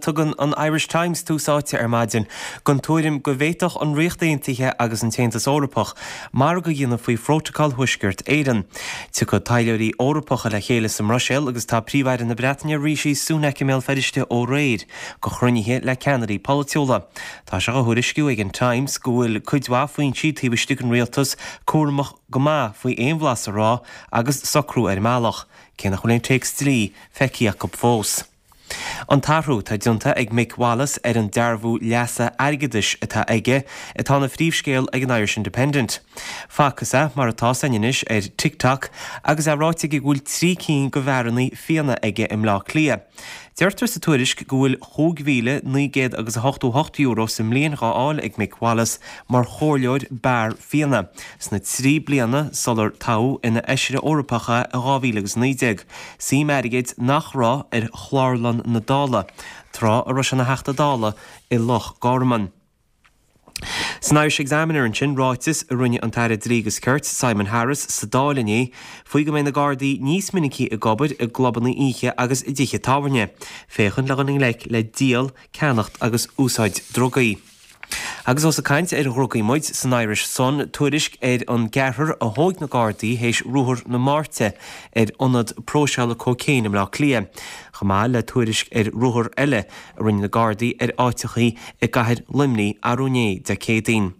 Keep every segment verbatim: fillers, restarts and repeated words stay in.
tugan an Irish Times túsáte ar maidin, gon túirim go bhhéitoch an riochtaontaithe agus an Téantas Eorpach, mar go dhéanamh faoi phrótacal thuisgurt éireann. Tu go taileirí Eorpacha le chéile sa Roisil agus tá príomhhaire na Breataine Rishi Sunak i mé feriste ó réid go chrunnithe le ceannarí politeola. Tá se go thuirisciú ag an Times go bhfuil cuidhá faoin siad taobh an rialtas cuairmach go maith faoi éon bhlas rá agus socrú ar meallach. Cénach chuléon téacs trí feiceach go fós. An tarú tá dionta ag Mick Wallace ar an dearbhú leasa airgeadis atá aige atá na phríomhscéal ag an Irish Independent. Fáchasa mar atá sainis ar TikTok agus a ráite go bhfuil trí cín go bhhearnaí fianna aige im lá clia. Deirtar sa tuairisc go bhfuil thóg mhíle nígéad agus ochtó hocht euro sa mbliain gáil ag Mick Wallace mar chóirleoir bear fianna. Sna trí bliana solar táú ina eisire Eorpacha a dhá mhíle agus naodéag. Sí marigéid nach rá ar chláirlan na dála, trá a Russian na heachta dála i Loch Garman. San Irish Examiner an sin ráitis a rinne an taire drígus Kurt Simon Harris sa dálané faoi go mé na Gardaí níos minicí a gobad a globanna ihe agus i ddíche táhairne, féchan le ganing le le díal, ceannacht agus úsáid drogaí. Agus os a caint ar rugaí muid san Irish Sun tuairisc ar an gcearthar a thóg na Gardaí héis rúthar na Márte ar ionad próseála cócéin im lá clia. Chamá le tuairisc ar rúthar eile a rinne na Gardaí ar áitichaí i gcathair limní arúné de cédaoin.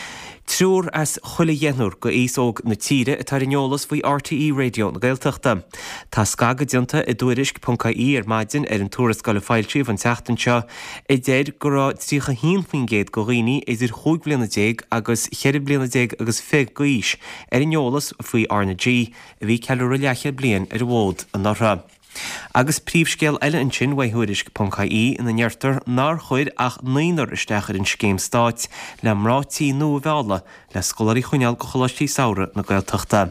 Trúr as chuile dhéanúr go éasóg na tíre atá rinneolalas faoi R T E radio na Gaeltachta. Tá scaga dionta i dúirisc punca í ar maidin ar an túras gal fáiltríomh an teachtanseo i déad go rá trícha híon faoin géad go rií idir chuig bliana déag agus cheir bliana déag agus fig goís ar rinneolalas faoi R N G a bhí ceúra leachar blian ar bhód an nárá. Agus príomhscéal eile an sin waithúirisc punca í ina neartar nar chuid ach naonar isteachar in scéim stáit le mrátí nó bheala le scolarí chuineal go choláistí saora na Gaeltachta.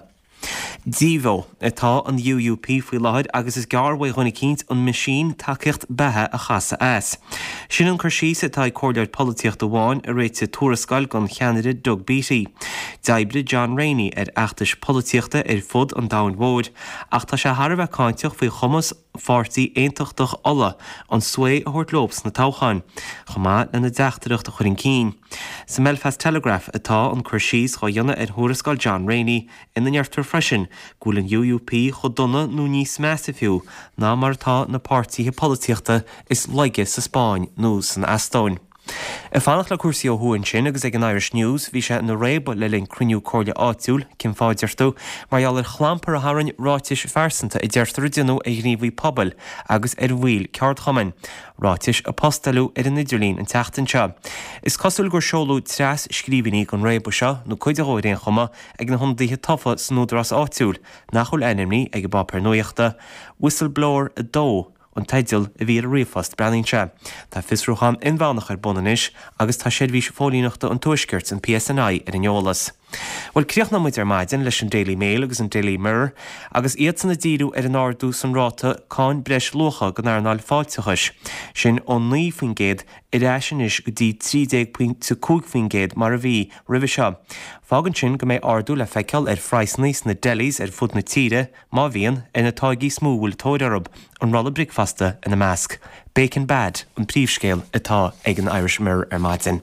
Díbhó atá an U U P faoi láid agus is garbha chuna cínt an maisín takeíocht bethe a chasa as. Sin an chuirsí atá cóirleir políocht amháin a réite túrascail gan cheanada Doug Beattie. D'oibre John Rainey ar achtais políochta ar fud an Down Road, ach tá sé tharbheith cáinteach faoi chumas fáirtaí aontachtach alla an sué a thuirt lobs na táchain, chumá le na deachtareachta chuirn cín. Sa Belfast Telegraph atá an chuirsís chá dionne ar thurascail John Rainey ina neartar freisin gúil an U U P chu donna nó níos measa fiú ná mar tá na pártaíthe políochta is leige sa Spáin nó san Astóin. I fannach le cuasaí ó thuain sin agus ag an Irish News bhí sé na réba le linn cruniú cóirle áitiúil cin fáidirtú mar eall ar chlamp ar a tharrainn ráitis fearsanta i deirtar duine ag gníomhaí pobal agus ar bhfuil ceart chaman. Ráitis apostalú ar an Idirlín an teachtanseo. Is cosúil gur seolú tres scríbhíní gon réba seo nó chuid a ghóiríon chuma ag na hondaithe tofa san údarás áitiúil nach chuil enimní ag ba per nuachta, whistleblower a dó an taidial a bhí a riomhfast breanínse. Tá fisrúchan inbhánach ar bunanis agus tá séad bhí fólíochta an tuaiscirt an P S N I ar an eolas. Well, críochna muid ar maidin leis an Daily Mail agus an Daily Mirror agus iad sanna díú ar an ardú san ráta cáin breis locha gan ar an áil fáilteachais. Sin ón ní faoin géad i réisin is go dtí trídéag punt sa cúig faoin géad mar a bhí ribh seo. Fágan sin go méid ardú le feiceal ar phraisníos na delis ar fud na tíre má bhíon ina tágaí smúil tóidarab an rolla bricfasta ina measc. Bacon Bad an príomhscéal atá ag an Irish Mirror ar maidin.